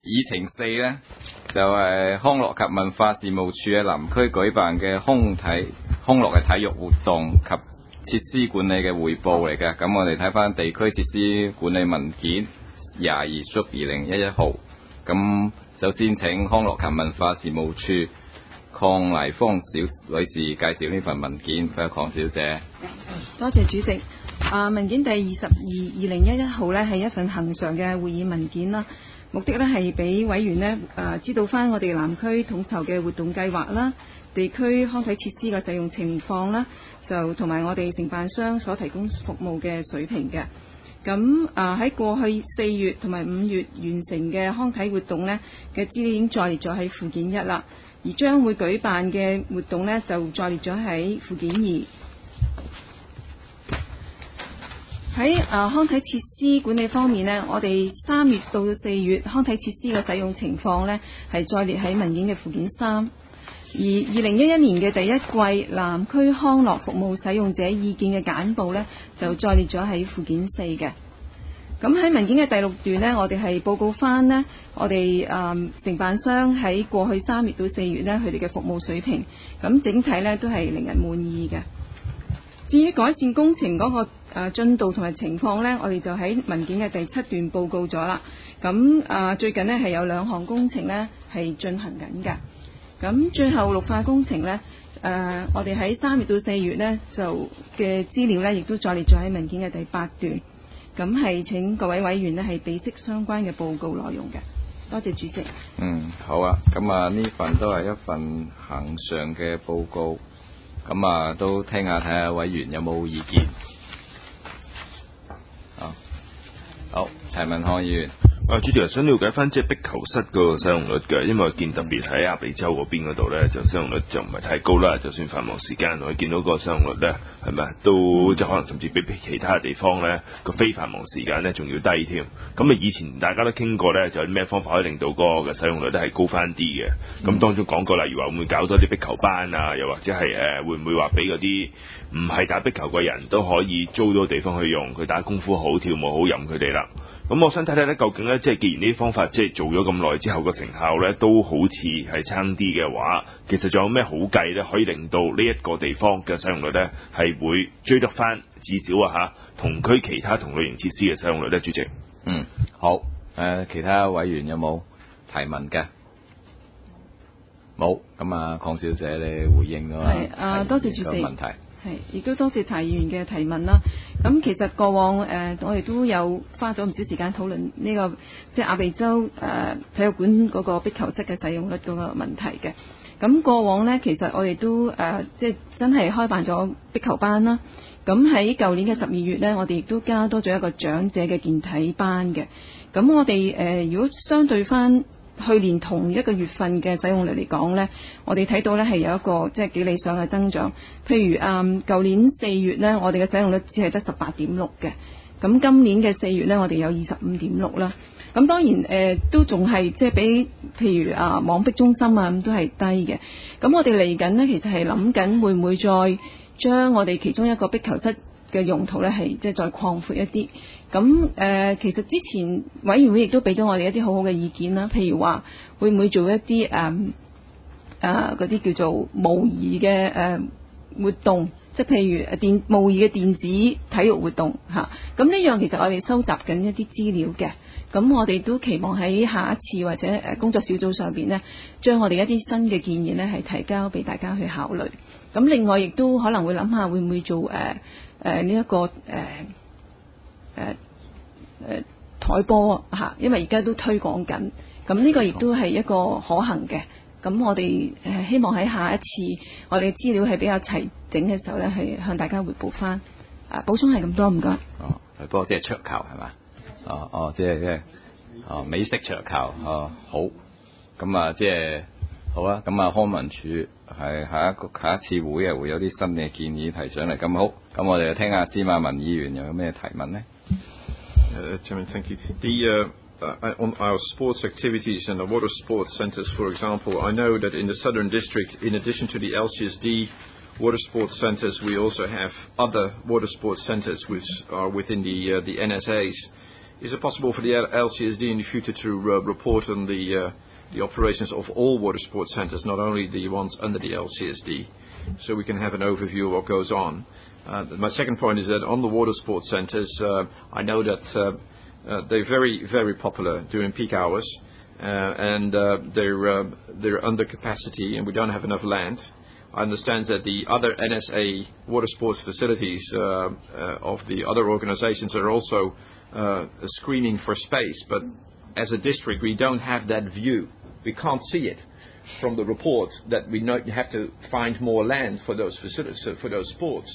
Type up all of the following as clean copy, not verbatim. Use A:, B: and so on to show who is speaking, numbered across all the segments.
A: 議程4咧，就係康樂及文化事務處喺南區舉辦嘅康樂嘅體育活動及設施管理嘅匯報嚟嘅。咁我哋睇翻地區設施管理文件22/2011號。咁首先請康樂及文化事務處鄺麗芳女士介紹呢份文件，佢係鄺小姐。
B: 多謝主席。文件第22/2011號呢係一份恆常嘅會議文件啦，目的呢係俾委員呢知道翻我哋南區統籌嘅活動計劃啦，地區康體設施嘅使用情況啦，就同埋我哋承辦商所提供服務嘅水平嘅。咁喺過去4月同埋5月完成嘅康體活動呢嘅資料已經載列咗喺附件1啦，而將會舉辦嘅活動呢就載列咗喺附件2。喺康體設施管理方面呢，我哋3月到4月康體設施嘅使用情況呢係載列喺文件嘅附件3，而2011年嘅第一季南區康樂服務使用者意見嘅簡報呢就載列咗喺附件4嘅。咁喺文件嘅第6段呢，我哋係報告翻呢我哋承辦商喺過去3月到4月呢佢哋嘅服務水平，咁整體呢都係令人滿意嘅。至於改善工程嗰個進度同埋情況呢，我哋就喺文件嘅第7段報告咗啦。咁最近呢係有2項工程呢係進行緊嘅。咁最後綠化工程呢，我哋喺3月到4月呢就嘅資料呢亦都載列咗喺文件嘅第8段。咁係請各位委員呢係備悉相關嘅報告內容嘅。多謝主席。
A: 好啊。咁呢份都係一份恆常嘅報告。咁都聽下睇下委員有冇意見。好，陳文康議員。
C: 主席想了解翻即係壁球室個使用率嘅，因為我見特別喺亞比洲嗰邊嗰度咧，就使用率就唔係太高啦。就算繁忙時間，我見到個使用率咧係咪都即係可能甚至比其他嘅地方咧個非繁忙時間咧仲要低添。咁以前大家都傾過咧，就有啲咩方法可以令到嗰個嘅使用率都係高翻啲嘅。咁當中講過，例如話會唔會搞多啲壁球班啊，又或者係會唔會話俾嗰啲唔係打壁球嘅人都可以租到地方去用，佢打功夫好、跳舞好，任佢哋啦。咁我想睇睇咧，究竟咧，即係既然呢啲方法即係做咗咁耐之後個成效咧，都好似係差啲嘅話，其實仲有咩好計咧，可以令到呢一個地方嘅使用率咧係會追得翻，至少同區其他同類型設施嘅使用率咧，主席。
A: 好。其他委員有冇提問嘅？冇。咁鄺小姐你回應咗啦。
B: 多謝主席。
A: 問題。
B: 亦都多謝陳議員嘅提問啦。咁其實過往我哋都有花咗唔少時間討論呢個即係亞比洲體育館嗰個壁球室嘅使用率嗰個問題嘅。咁過往呢，其實我哋都即係真係開辦咗壁球班啦。咁喺舊年嘅12月呢，我哋亦都加多咗一個長者嘅健體班嘅。咁我哋如果相對翻去年同一個月份嘅使用率嚟講呢，我哋睇到呢係有一個即係幾理想嘅增長。譬如舊年4月呢，我哋嘅使用率只係得18.6嘅。咁今年嘅4月呢，我哋有25.6啦。咁當然都仲係即係比譬如網壁中心咁都係低嘅。咁我哋嚟緊呢，其實係諗緊會唔會再將我哋其中一個壁球室嘅用途呢係即係再擴闊一啲。咁其實之前委員會亦都俾咗我哋一啲好好嘅意見啦，譬如話會唔會做一啲嗰啲叫做模擬嘅活動，即係譬如模擬嘅電子體育活動嚇。咁呢樣其實我哋收集緊一啲資料嘅。咁我哋都期望喺下一次或者工作小組上邊呢，將我哋一啲新嘅建議呢係提交俾大家去考慮。咁另外亦都可能會諗下會唔會做呢一個台波嚇，因為而家都推廣緊，咁呢個亦都係一個可行嘅。咁我哋希望喺下一次我哋資料係比較齊整嘅時候呢，係向大家彙報翻。補充係咁多，唔該。
A: 台波即係桌球係嘛？即係美式桌球好。咁即係好啦。咁康文署係下一次會會有啲新嘅建議提上嚟。咁好，咁我哋就聽下司馬文議員又有咩提問呢
D: ？Chairman, thank you. On our sports activities and the water sports centres, for example, I know that in the Southern District, in addition to the LCSD water sports centres, we also have other water sports centres which are within the NSAs. is it possible for the LCSD in the future to report on the operations of all water sports centres, not only the ones under the LCSD, so we can have an overview of what goes on? My second point is that on the water sports centres, I know that they're very, very popular during peak hours, and they're under capacity, and we don't have enough land. I understand that the other NSA water sports facilities of the other organizations are also screening for space, but as a district we don't have that view. We can't see it from the report that we have to find more land for those facilities, for those sports.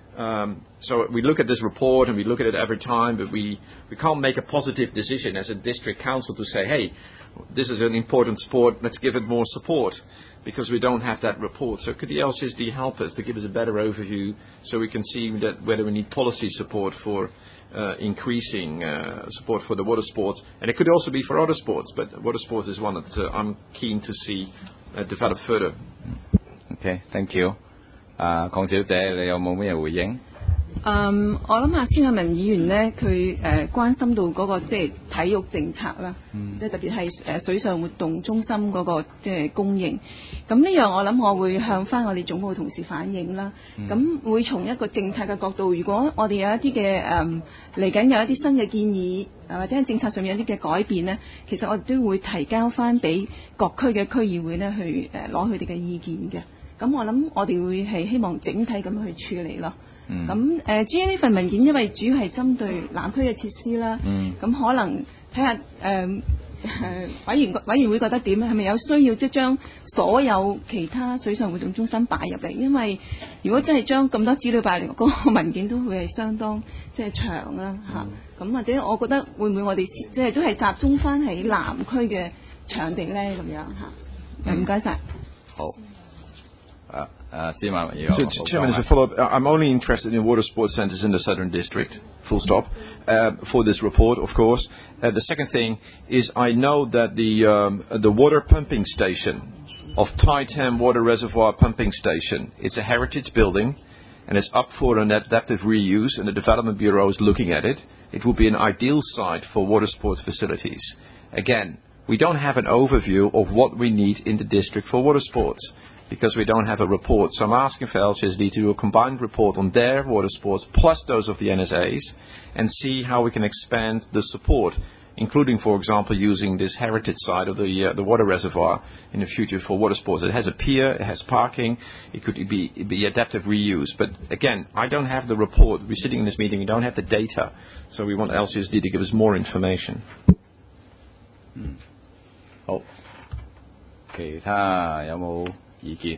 D: So we look at this report and we look at it every time, but we can't make a positive decision as a district council to say, hey, this is an important sport, let's give it more support, because we don't have that report. So could the LCSD help us to give us a better overview so we can see that whether we need policy support for increasing support for the water sports? And it could also be for other sports, but water sports is one that I'm keen to see develop further.
A: Okay, thank you. 鄺小姐，你有冇咩回應？
B: 我諗下施雅文議員呢，佢關心到嗰個即係體育政策啦，即係特別係水上活動中心嗰個即係供應。咁呢樣我諗我會向翻我哋總部同事反映啦。咁會從一個政策嘅角度，如果我哋有一啲嘅嚟緊有一啲新嘅建議，或者喺政策上面有啲嘅改變呢，其實我哋都會提交翻俾各區嘅區議會呢去攞佢哋嘅意見嘅。咁我諗我哋會係希望整體咁去處理咯。咁至於呢份文件，因為主要係針對南區嘅設施啦，咁可能睇下委員會覺得點咧？係咪有需要即係將所有其他水上活動中心擺入嚟？因為如果真係將咁多資料擺嚟，嗰個文件都會係相當即係長啦嚇。咁或者我覺得會唔會我哋即係都係集中翻喺南區嘅場地咧咁樣嚇？唔該晒。
A: 好。
D: Chairman, as a follow-up, I'm only interested in water sports centres in the Southern District, full stop, for this report, of course. The second thing is I know that the water pumping station of Tai Tam Water Reservoir Pumping Station, it's a heritage building and it's up for an adaptive reuse, and the Development Bureau is looking at it. It would be an ideal site for water sports facilities. Again, we don't have an overview of what we need in the district for water sports, because we don't have a report. So I'm asking for LCSD to do a combined report on their water sports plus those of the NSAs and see how we can expand the support, including, for example, using this heritage site of the water reservoir in the future for water sports. It has a pier, it has parking, it could be adaptive reuse. But again, I don't have the report. We're sitting in this meeting, we don't have the data. So we want LCSD to give us more information.
A: 好，其他有冇？意見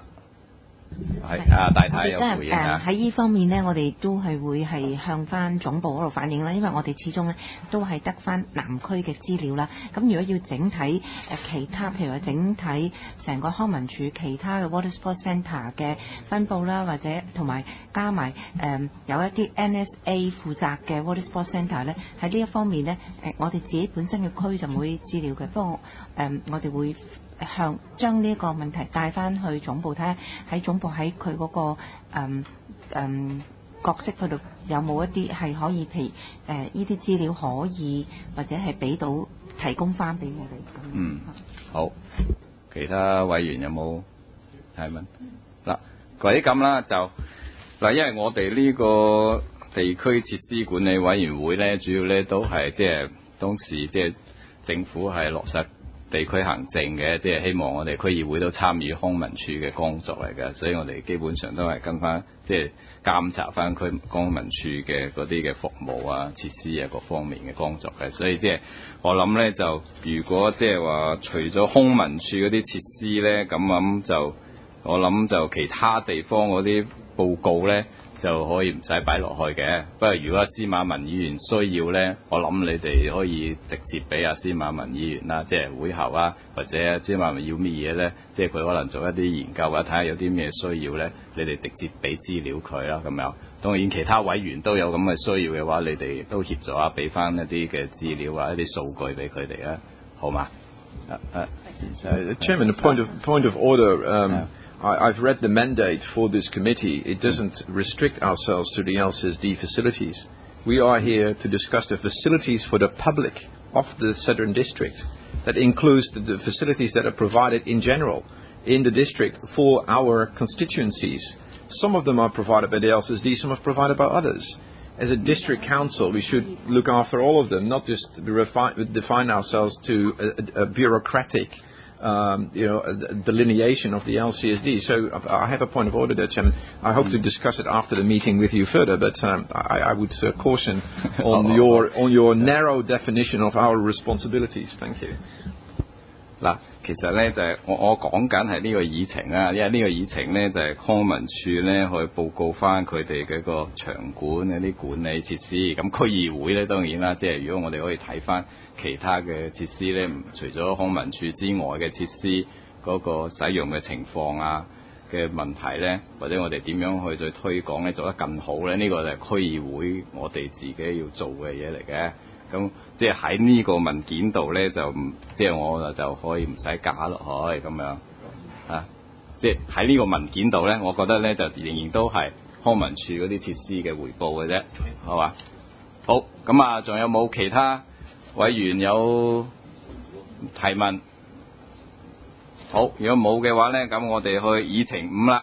A: 大太有回應喺
E: 呢方面呢，我哋都係會係向翻總部嗰度反映啦，因為我哋始終呢都係得翻南區嘅資料啦。咁如果要整體其他，譬如話整體成個康文署其他嘅 water sports centre 嘅分佈啦，或者同埋加埋有一啲 NSA 負責嘅 water sports centre 呢，喺呢一方面呢，我哋自己本身嘅區就冇啲資料嘅，不過我哋會將呢個問題帶翻去總部睇下，喺總部喺佢嗰個角色嗰度有冇一啲係可以，譬如呢啲資料可以或者係俾到提供翻俾我哋。
A: 好，其他委員有冇提問？嗱，或者咁啦，就嗱，因為我哋呢個地區設施管理委員會咧，主要咧都係即係當時即係政府係落實地區行政嘅，即係希望我哋區議會都參與康文署嘅工作嚟嘅，所以我哋基本上都係跟翻即係監察翻區康文署嘅嗰啲嘅服務啊、設施啊各方面嘅工作嘅，所以即係我諗咧就如果即係話除咗康文署嗰啲設施咧，咁就我諗就其他地方嗰啲報告咧就可以唔使擺落去嘅。不過如果司馬文議員需要咧，我諗你哋可以直接俾阿司馬文議員啦，即係會後啊，或者司馬文要咩嘢咧，即係佢可能做一啲研究啊，睇下有啲咩需要咧，你哋直接俾資料佢啦，咁樣。當然其他委員都有咁嘅需要嘅話，你哋都協助啊，俾翻一啲嘅資料啊，一啲數據俾佢哋啊，好嘛
D: ？Chairman, a point of order. I've read the mandate for this committee. It doesn't restrict ourselves to the LCSD facilities. We are here to discuss the facilities for the public of the Southern District. That includes the facilities that are provided in general in the district for our constituencies. Some of them are provided by the LCSD, some are provided by others. As a district council, we should look after all of them, not just define ourselves to a bureaucratic delineation of the LCSD. So I have a point of order there, Chairman. I hope to discuss it after the meeting with you further, but I would caution on your narrow definition of our responsibilities. Thank you.
A: 嗱，其實咧就係我講緊係呢個議程啦，因為呢個議程咧就係康文署咧去報告翻佢哋嘅個場館嗰啲管理設施，咁區議會咧當然啦，即係如果我哋可以睇翻其他嘅設施咧，除咗康文署之外嘅設施嗰個使用嘅情況啊嘅問題咧，或者我哋點樣去再推廣咧做得更好咧，呢個就係區議會我哋自己要做嘅嘢嚟嘅。咁即係喺呢個文件度咧，就即係我就可以唔使加落去咁樣啊！即係喺呢個文件度咧，我覺得咧就仍然都係康文署嗰啲設施嘅回報嘅啫，係嘛？好，咁啊，仲有冇其他委員有提問？好，如果冇嘅話咧，咁我哋去議程5啦。